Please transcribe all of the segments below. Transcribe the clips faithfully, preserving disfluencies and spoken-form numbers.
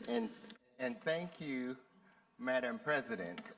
And, and thank you, Madam President.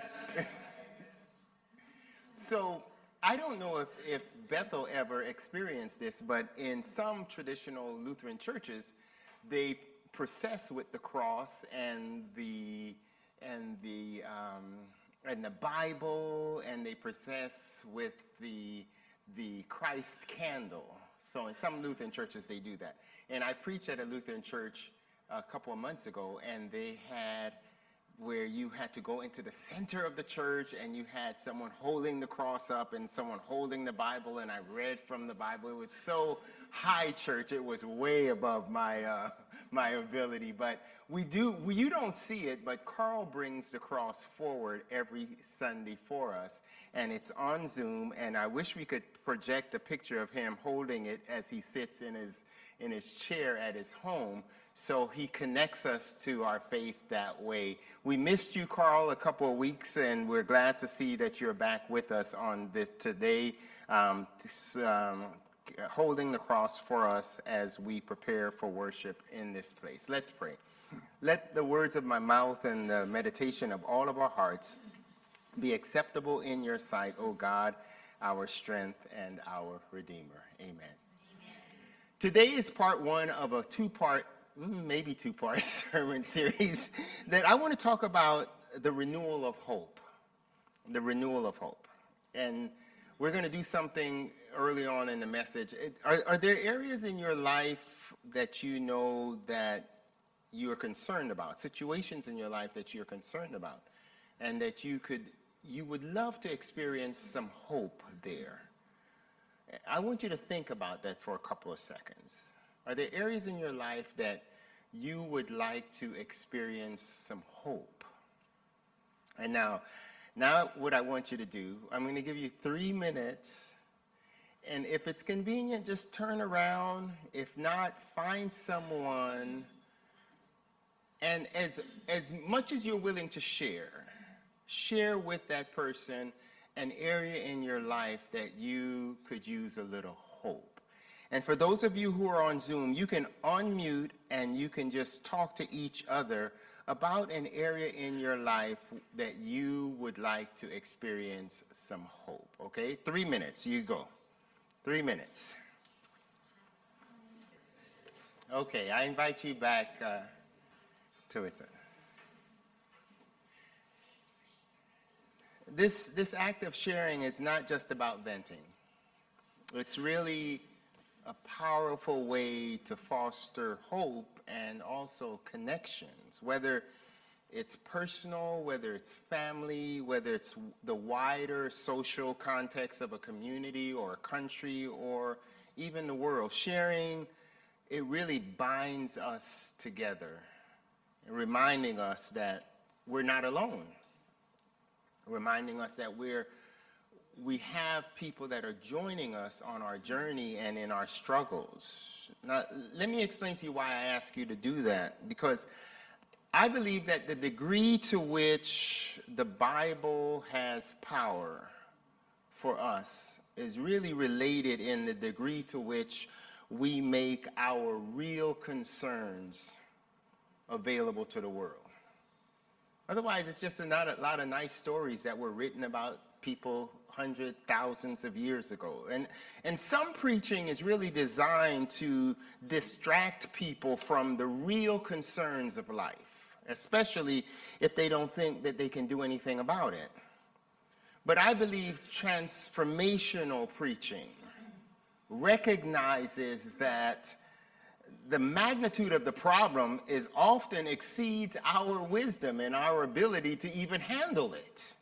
So I don't know if, if Bethel ever experienced this, but in some traditional Lutheran churches, they process with the cross and the and the um, and the Bible, and they process with the the Christ candle. So in some Lutheran churches, they do that. And I preached at a Lutheran church a couple of months ago, and they had where you had to go into the center of the church, and you had someone holding the cross up and someone holding the Bible, and I read from the Bible. It was so high church, it was way above my uh, my ability. But we do, we, you don't see it, but Carl brings the cross forward every Sunday for us, and it's on Zoom, and I wish we could project a picture of him holding it as he sits in his in his chair at his home. So he connects us to our faith that way. We missed you, Carl, a couple of weeks, and we're glad to see that you're back with us on this today, um, this, um, holding the cross for us as we prepare for worship in this place. Let's pray. Let the words of my mouth and the meditation of all of our hearts be acceptable in your sight, O God, our strength and our Redeemer. Amen. Amen. Today is part one of a two-part maybe two-part sermon series that I want to talk about the renewal of hope, the renewal of hope. And we're going to do something early on in the message. Are, are there areas in your life that you know that you're concerned about, situations in your life that you're concerned about, and that you could, you would love to experience some hope there? I want you to think about that for a couple of seconds. Are there areas in your life that you would like to experience some hope? And now, now what I want you to do, I'm going to give you three minutes. And if it's convenient, just turn around. If not, find someone. And as, as much as you're willing to share, share with that person an area in your life that you could use a little hope. And for those of you who are on Zoom, you can unmute and you can just talk to each other about an area in your life that you would like to experience some hope. Okay? Three minutes. You go. Three minutes. Okay, I invite you back uh, to it. This, this act of sharing is not just about venting. It's really a powerful way to foster hope and also connections, whether it's personal, whether it's family, whether it's the wider social context of a community or a country or even the world. Sharing, it really binds us together, reminding us that we're not alone, reminding us that we're we have people that are joining us on our journey and in our struggles. Now, let me explain to you why I ask you to do that, because I believe that the degree to which the Bible has power for us is really related in the degree to which we make our real concerns available to the world. Otherwise, it's just a lot, a lot of nice stories that were written about people hundreds, thousands of years ago. And, and some preaching is really designed to distract people from the real concerns of life, especially if they don't think that they can do anything about it. But I believe transformational preaching recognizes that the magnitude of the problem is often exceeds our wisdom and our ability to even handle it.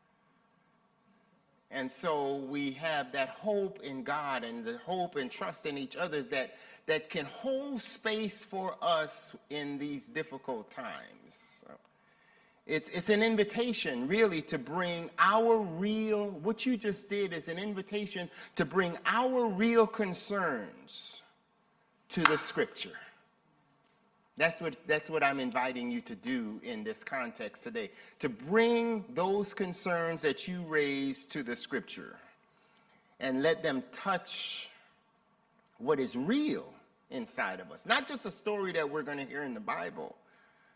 And so we have that hope in God and the hope and trust in each other that, that can hold space for us in these difficult times. So it's, it's an invitation, really, to bring our real, what you just did is an invitation to bring our real concerns to the Scripture. That's what, that's what I'm inviting you to do in this context today, to bring those concerns that you raise to the Scripture and let them touch what is real inside of us. Not just a story that we're going to hear in the Bible,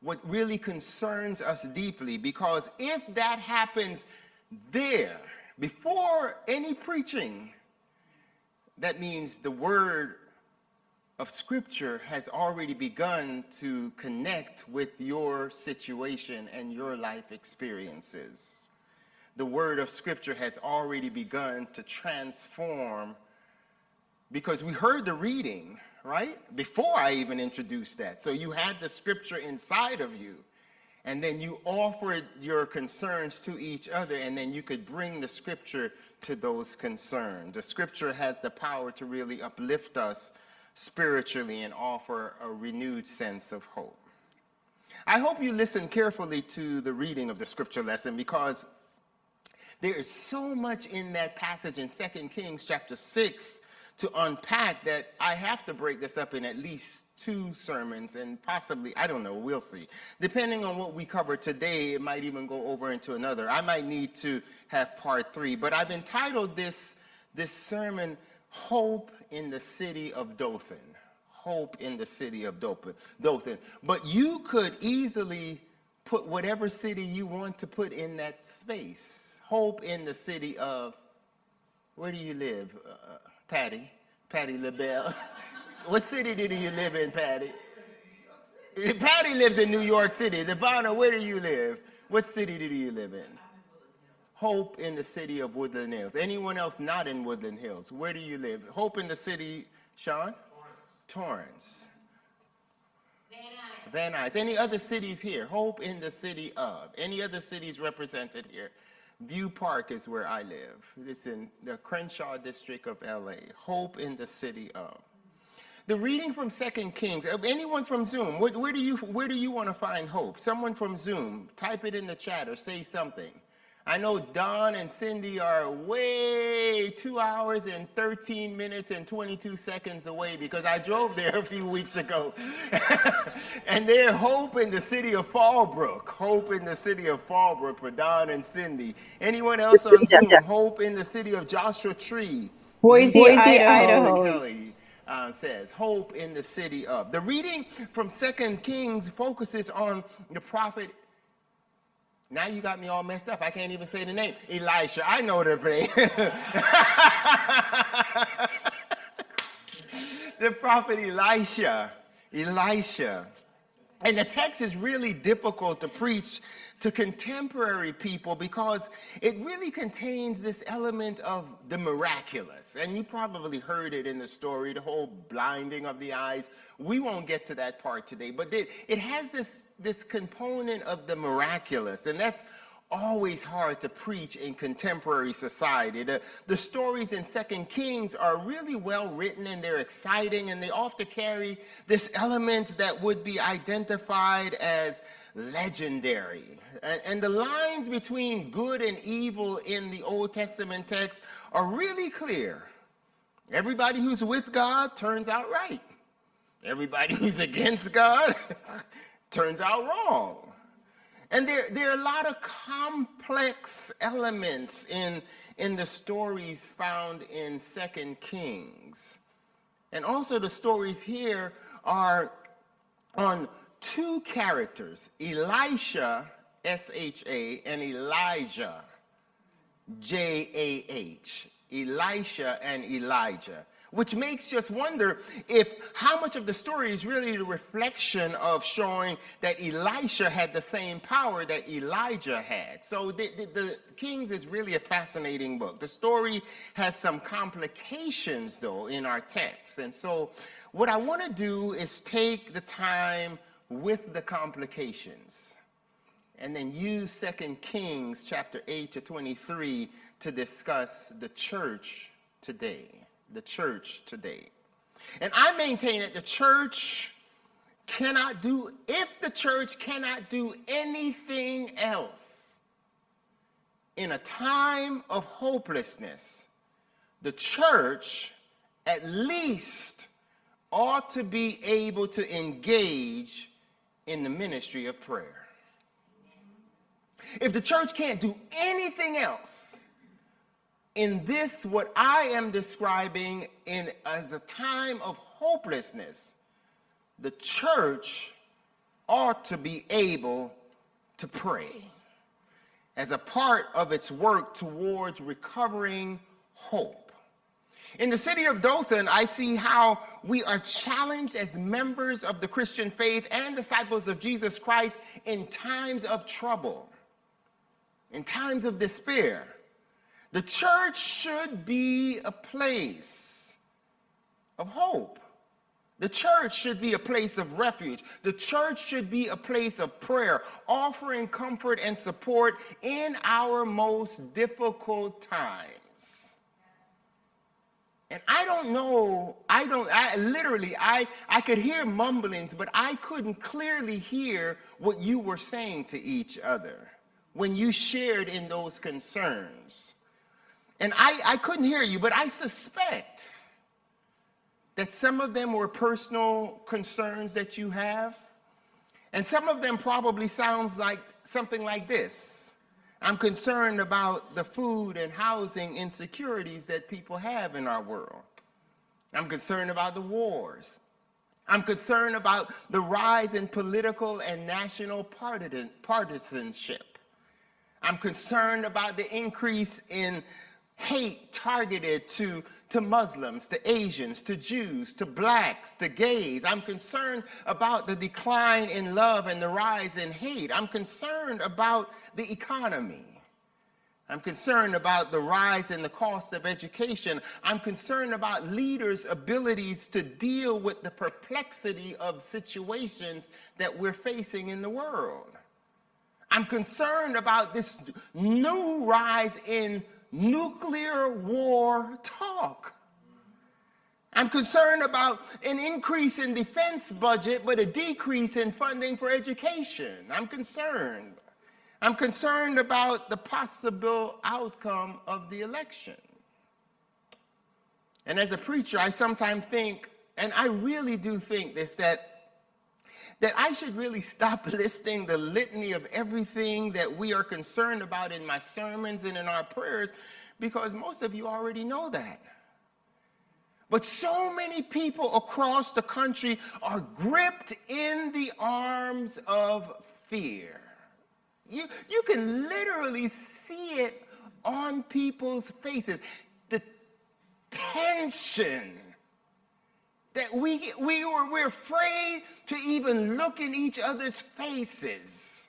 what really concerns us deeply, because if that happens there, before any preaching, that means the word of Scripture has already begun to connect with your situation and your life experiences. The word of Scripture has already begun to transform, because we heard the reading, right? Before I even introduced that. So you had the Scripture inside of you, and then you offered your concerns to each other, and then you could bring the Scripture to those concerns. The Scripture has the power to really uplift us spiritually and offer a renewed sense of hope. I hope you listen carefully to the reading of the Scripture lesson, because there is so much in that passage in Second Kings chapter six to unpack that I have to break this up in at least two sermons, and possibly, I don't know, we'll see. Depending on what we cover today, it might even go over into another. I might need to have part three, but I've entitled this, this sermon, Hope in the City of Dothan. Hope in the City of Dothan. But you could easily put whatever city you want to put in that space. Hope in the city of, where do you live? Uh, Patty, Patty LaBelle. What city did you live in, Patty? Patty lives in New York City. Devonna, where do you live? What city do you live in? Hope in the city of Woodland Hills. Anyone else not in Woodland Hills? Where do you live? Hope in the city, Sean? Torrance. Torrance. Van Nuys. Van Nuys. Any other cities here? Hope in the city of. Any other cities represented here? View Park is where I live. It's in the Crenshaw district of L A. Hope in the city of. The reading from Second Kings. Anyone from Zoom? Where, where do you where do you want to find hope? Someone from Zoom, type it in the chat or say something. I know Don and Cindy are way two hours and thirteen minutes and twenty-two seconds away, because I drove there a few weeks ago. And they're Hope in the city of Fallbrook. Hope in the city of Fallbrook for Don and Cindy. Anyone else on Zoom? Hope in the city of Joshua Tree. Boise, Boise Idaho. Kelly uh, says, Hope in the city of. The reading from Second Kings focuses on the prophet. Now you got me all messed up. I can't even say the name. Elisha. I know the name. The prophet Elisha. Elisha. And the text is really difficult to preach to contemporary people, because it really contains this element of the miraculous. And you probably heard it in the story, the whole blinding of the eyes. We won't get to that part today, but it, it has this, this component of the miraculous, and that's always hard to preach in contemporary society. The, the stories in Second Kings are really well written, and they're exciting, and they often carry this element that would be identified as legendary. And, and the lines between good and evil in the Old Testament text are really clear. Everybody who's with God turns out right. Everybody who's against God turns out wrong. And there, there are a lot of complex elements in, in the stories found in Second Kings. And also the stories here are on two characters, Elisha, S H A, and Elijah, J A H. Elisha and Elijah. Which makes just wonder if how much of the story is really the reflection of showing that Elisha had the same power that Elijah had. So the, the, the Kings is really a fascinating book. The story has some complications, though, in our text. And so what I want to do is take the time with the complications and then use Second Kings chapter eight to twenty-three to discuss the church today. The church today. And I maintain that the church cannot do, if the church cannot do anything else in a time of hopelessness, the church at least ought to be able to engage in the ministry of prayer. If the church can't do anything else in this, what I am describing in as a time of hopelessness, the church ought to be able to pray as a part of its work towards recovering hope. In the city of Dothan, I see how we are challenged as members of the Christian faith and disciples of Jesus Christ in times of trouble, in times of despair. The church should be a place of hope. The church should be a place of refuge. The church should be a place of prayer, offering comfort and support in our most difficult times. And I don't know, I don't, I literally, I, I could hear mumblings, but I couldn't clearly hear what you were saying to each other when you shared in those concerns. And I, I couldn't hear you, but I suspect that some of them were personal concerns that you have. And some of them probably sounds like something like this. I'm concerned about the food and housing insecurities that people have in our world. I'm concerned about the wars. I'm concerned about the rise in political and national partisan, partisanship. I'm concerned about the increase in hate targeted to, to Muslims, to Asians, to Jews, to blacks, to gays. I'm concerned about the decline in love and the rise in hate. I'm concerned about the economy. I'm concerned about the rise in the cost of education. I'm concerned about leaders' abilities to deal with the perplexity of situations that we're facing in the world. I'm concerned about this new rise in nuclear war talk. I'm concerned about an increase in defense budget, but a decrease in funding for education. I'm concerned. I'm concerned about the possible outcome of the election. And as a preacher, I sometimes think, and I really do think this, that that I should really stop listing the litany of everything that we are concerned about in my sermons and in our prayers, because most of you already know that. But so many people across the country are gripped in the arms of fear. You, you can literally see it on people's faces. The tension that we, we were, we're afraid to even look in each other's faces.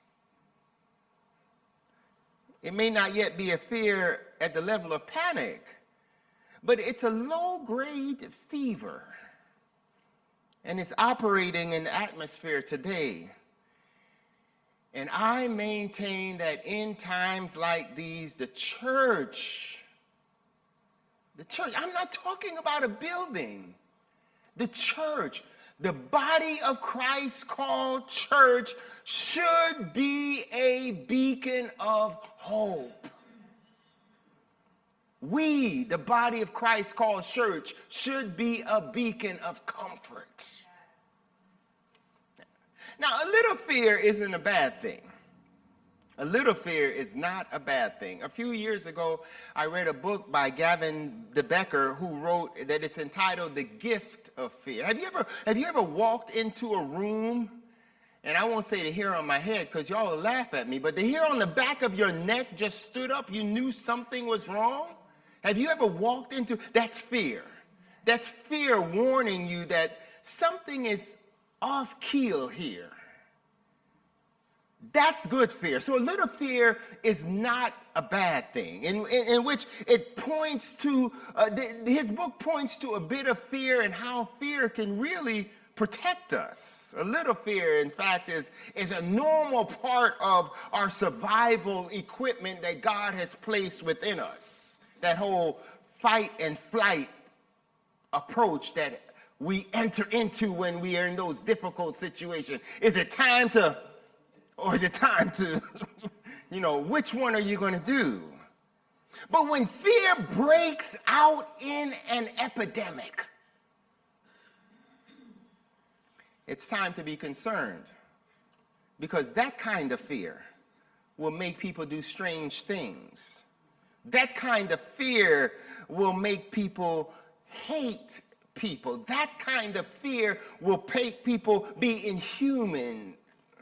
It may not yet be a fear at the level of panic, but it's a low-grade fever, and it's operating in the atmosphere today. And I maintain that in times like these, the church, the church, I'm not talking about a building. The church, the body of Christ called church, should be a beacon of hope. We, the body of Christ called church, should be a beacon of comfort. Now, a little fear isn't a bad thing. A little fear is not a bad thing. A few years ago, I read a book by Gavin De Becker who wrote that it's entitled The Gift of Fear. Have you ever, have you ever walked into a room, and I won't say the hair on my head because y'all will laugh at me, but the hair on the back of your neck just stood up, you knew something was wrong? Have you ever walked into, that's fear. That's fear warning you that something is off keel here. That's good fear. So a little fear is not a bad thing, in, in, in which it points to, uh, the, his book points to a bit of fear and how fear can really protect us. A little fear, in fact, is, is a normal part of our survival equipment that God has placed within us. That whole fight and flight approach that we enter into when we are in those difficult situations. Is it time to Or is it time to, you know, which one are you going to do? But when fear breaks out in an epidemic, it's time to be concerned, because that kind of fear will make people do strange things. That kind of fear will make people hate people. That kind of fear will make people be inhuman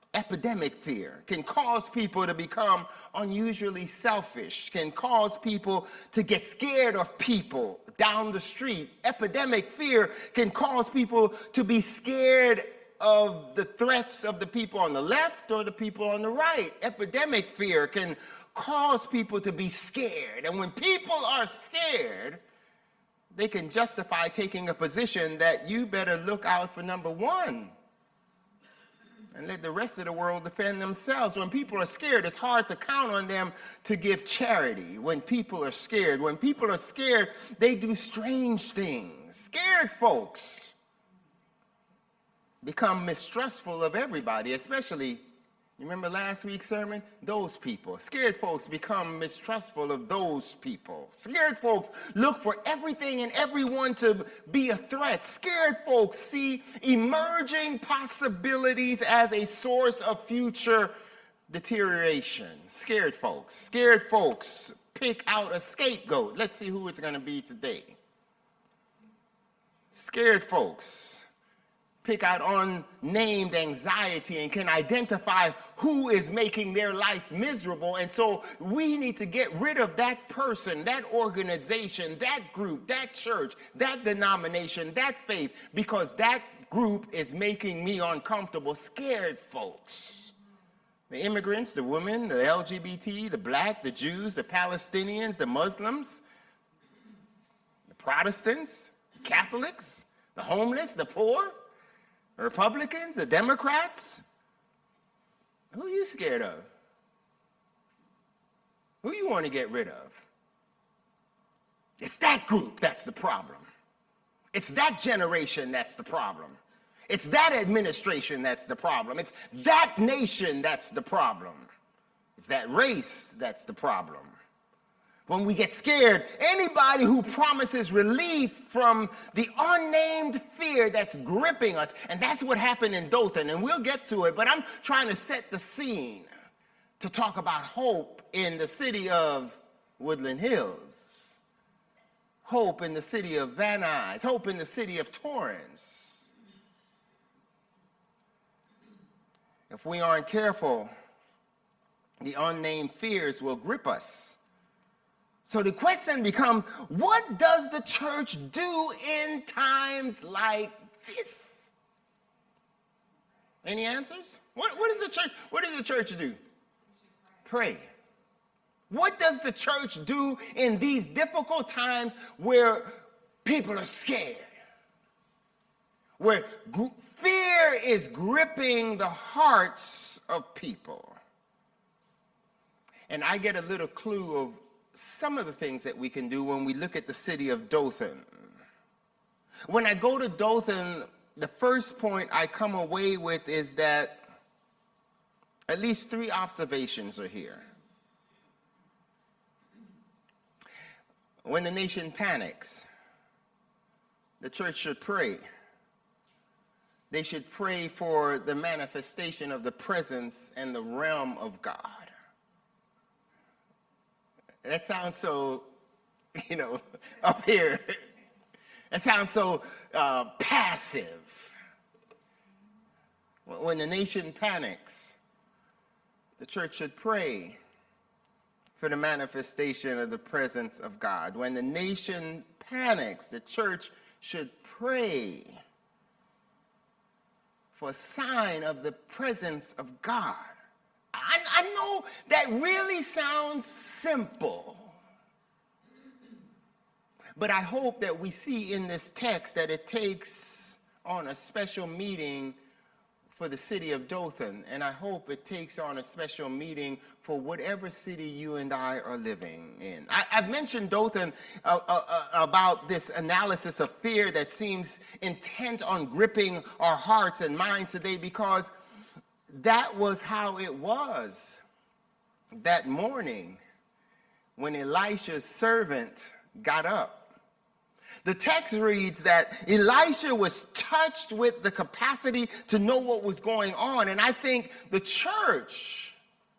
Epidemic fear can cause people to become unusually selfish, can cause people to get scared of people down the street. Epidemic fear can cause people to be scared of the threats of the people on the left or the people on the right. Epidemic fear can cause people to be scared. And when people are scared, they can justify taking a position that you better look out for number one and let the rest of the world defend themselves. When people are scared, it's hard to count on them to give charity. When people are scared, when people are scared, they do strange things. Scared folks become mistrustful of everybody, especially, you remember last week's sermon? Those people. Scared folks become mistrustful of those people. Scared folks look for everything and everyone to be a threat. Scared folks see emerging possibilities as a source of future deterioration. Scared folks. Scared folks pick out a scapegoat. Let's see who it's going to be today. Scared folks pick out unnamed anxiety and can identify who is making their life miserable. And so we need to get rid of that person, that organization, that group, that church, that denomination, that faith, because that group is making me uncomfortable. Scared folks. The immigrants, the women, the L G B T, the black, the Jews, the Palestinians, the Muslims, the Protestants, the Catholics, the homeless, the poor, the Republicans, the Democrats. Who are you scared of? Who you want to get rid of? It's that group that's the problem. It's that generation that's the problem. It's that administration that's the problem. It's that nation that's the problem. It's that race that's the problem. When we get scared, anybody who promises relief from the unnamed fear that's gripping us, and that's what happened in Dothan, and we'll get to it, but I'm trying to set the scene to talk about hope in the city of Woodland Hills, hope in the city of Van Nuys, hope in the city of Torrance. If we aren't careful, the unnamed fears will grip us. So the question becomes, what does the church do in times like this? Any answers? What, what does the church, what does the church do? Pray. What does the church do in these difficult times where people are scared? Where gr- fear is gripping the hearts of people? And I get a little clue of some of the things that we can do when we look at the city of Dothan. When I go to Dothan, the first point I come away with is that at least three observations are here. When the nation panics, the church should pray. They should pray for the manifestation of the presence and the realm of God. That sounds so, you know, up here. That sounds so uh, passive. When the nation panics, the church should pray for the manifestation of the presence of God. When the nation panics, the church should pray for a sign of the presence of God. I, I know that really sounds simple, but I hope that we see in this text that it takes on a special meeting for the city of Dothan, and I hope it takes on a special meeting for whatever city you and I are living in. I, I've mentioned Dothan uh, uh, uh, about this analysis of fear that seems intent on gripping our hearts and minds today, because that was how it was that morning when Elisha's servant got up. The text reads that Elisha was touched with the capacity to know what was going on. And I think the church,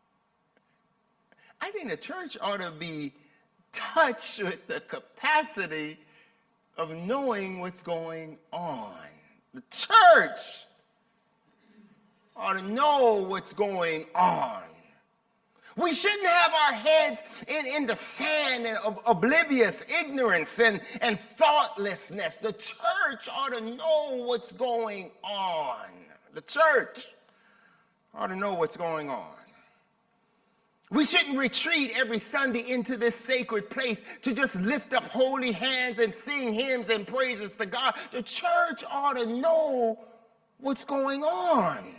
I think the church ought to be touched with the capacity of knowing what's going on. The church ought to know what's going on. We shouldn't have our heads in, in the sand and ob- oblivious ignorance and, and thoughtlessness. The church ought to know what's going on. The church ought to know what's going on. We shouldn't retreat every Sunday into this sacred place to just lift up holy hands and sing hymns and praises to God. The church ought to know what's going on.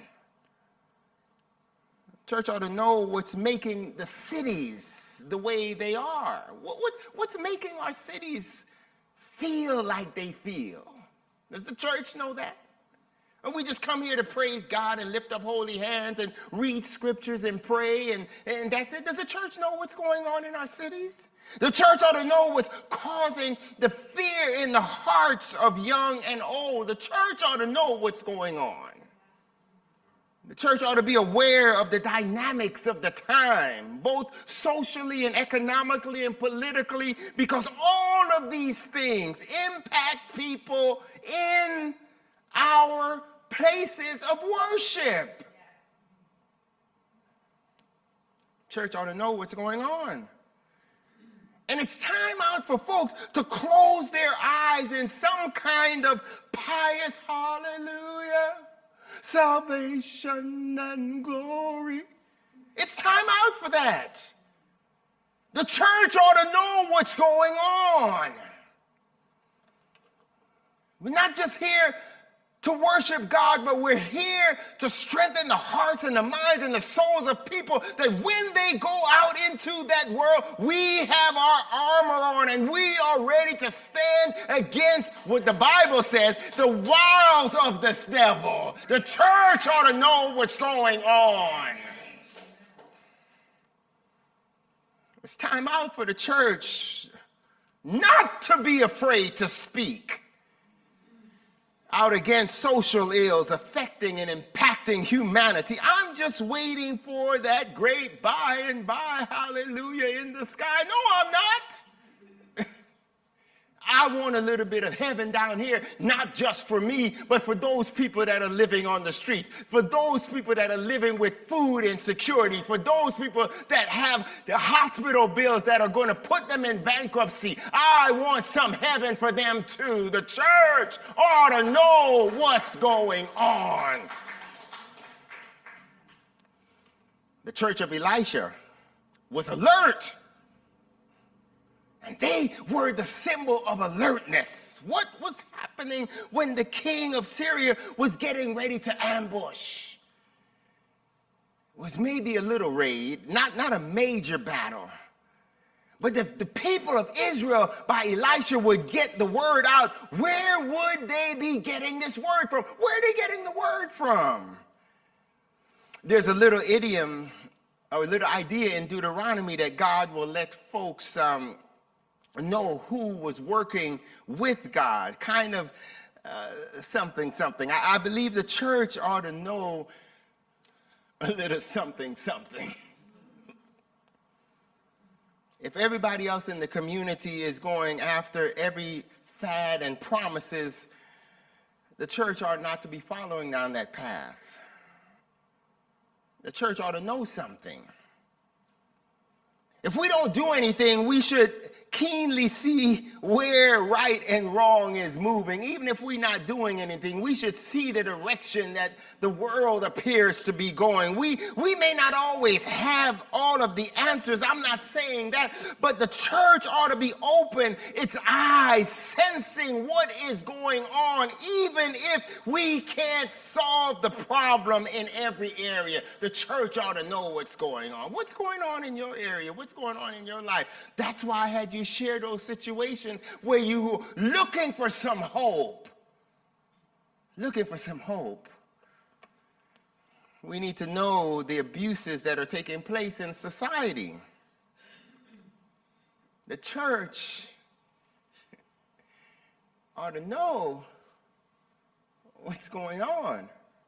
Church ought to know what's making the cities the way they are. What, what, what's making our cities feel like they feel? Does the church know that? Or we just come here to praise God and lift up holy hands and read scriptures and pray and, and that's it? Does the church know what's going on in our cities? The church ought to know what's causing the fear in the hearts of young and old. The church ought to know what's going on. The church ought to be aware of the dynamics of the time, both socially and economically and politically, because all of these things impact people in our places of worship. Church ought to know what's going on. And it's time out for folks to close their eyes in some kind of pious hallelujah, salvation and glory. It's time out for that. The church ought to know what's going on. We're not just here to worship God, but we're here to strengthen the hearts and the minds and the souls of people, that when they go out into that world, we have our armor on and we are ready to stand against what the Bible says, the wiles of this devil. The church ought to know what's going on. It's time out for the church not to be afraid to speak out against social ills affecting and impacting humanity. I'm just waiting for that great by and by hallelujah in the sky. No, I'm not. I want a little bit of heaven down here, not just for me, but for those people that are living on the streets, for those people that are living with food insecurity, for those people that have the hospital bills that are going to put them in bankruptcy. I want some heaven for them too. The church ought to know what's going on. The church of Elisha was alert. And they were the symbol of alertness. What was happening when the king of Syria was getting ready to ambush? It was maybe a little raid, not, not a major battle. But the, the people of Israel, by Elisha, would get the word out. Where would they be getting this word from? Where are they getting the word from? There's a little idiom, or a little idea in Deuteronomy that God will let folks um, know who was working with God, kind of uh, something, something. I, I believe the church ought to know a little something, something. If everybody else in the community is going after every fad and promises, the church ought not to be following down that path. The church ought to know something. If we don't do anything, we should keenly see where right and wrong is moving. Even if we're not doing anything, we should see the direction that the world appears to be going. We, we may not always have all of the answers. I'm not saying that, but the church ought to be open, its eyes, sensing what is going on, even if we can't solve the problem in every area. The church ought to know what's going on. What's going on in your area? What's going on in your life? That's why I had you share those situations where you were looking for some hope. Looking for some hope. We need to know the abuses that are taking place in society. The church ought to know what's going on.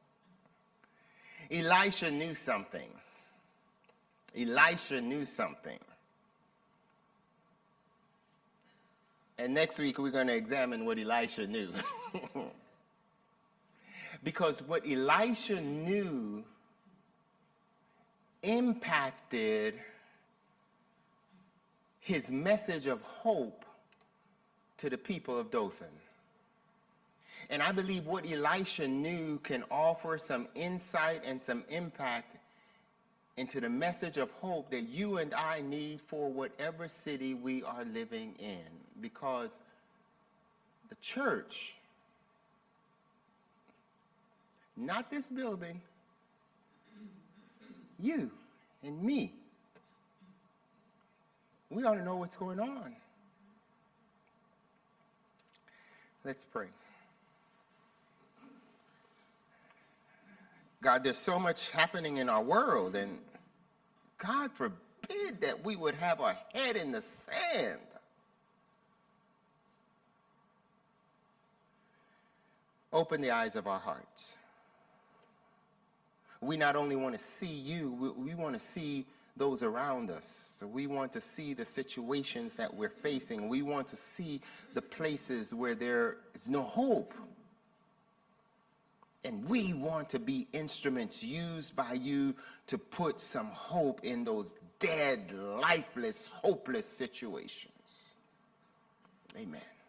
Elisha knew something. Elisha knew something. And next week, we're going to examine what Elisha knew. Because what Elisha knew impacted his message of hope to the people of Dothan. And I believe what Elisha knew can offer some insight and some impact into the message of hope that you and I need for whatever city we are living in. Because the church, not this building, you and me, we ought to know what's going on. Let's pray. God, there's so much happening in our world, and God forbid that we would have our head in the sand. Open the eyes of our hearts. We not only want to see you, we, we want to see those around us. So we want to see the situations that we're facing. We want to see the places where there is no hope. And we want to be instruments used by you to put some hope in those dead, lifeless, hopeless situations. Amen.